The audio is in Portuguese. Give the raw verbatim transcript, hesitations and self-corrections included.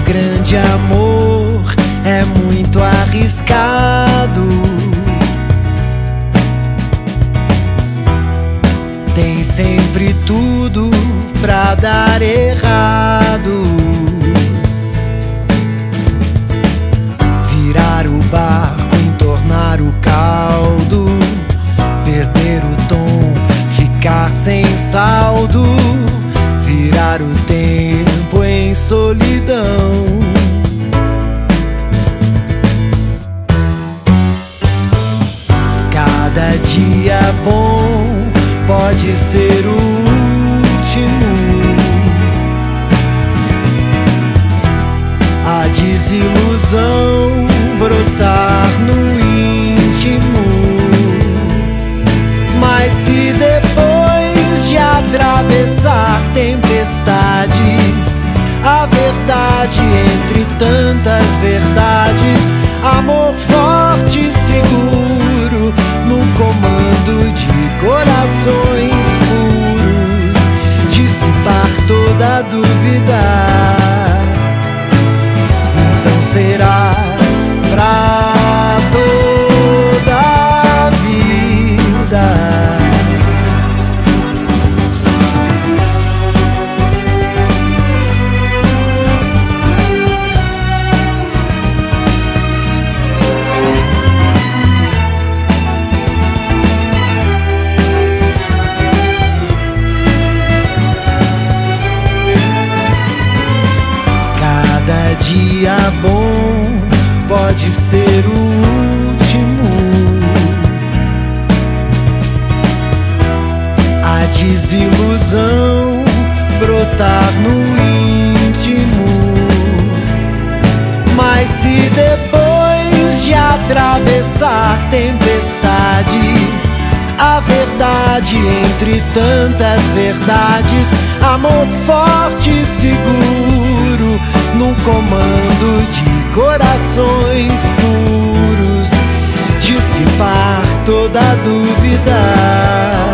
grande amor é muito arriscado. Tem sempre tudo pra dar errado. Virar o barco, entornar o caldo, perder o tom, ficar sem saldo, virar o tempo em solidão. Cada dia bom pode ser o último. A desilusão brotar no íntimo. Mas se depois de atravessar tempestades, a verdade entre tantas verdades, amor forte e seguro no comando de corações puros, dissipar toda dúvida, então será pra toda a vida. Dia bom pode ser o último. A desilusão brotar no íntimo. Mas se depois de atravessar tempestades, a verdade entre tantas verdades, amor forte e seguro num comando de corações puros, dissipar toda dúvida.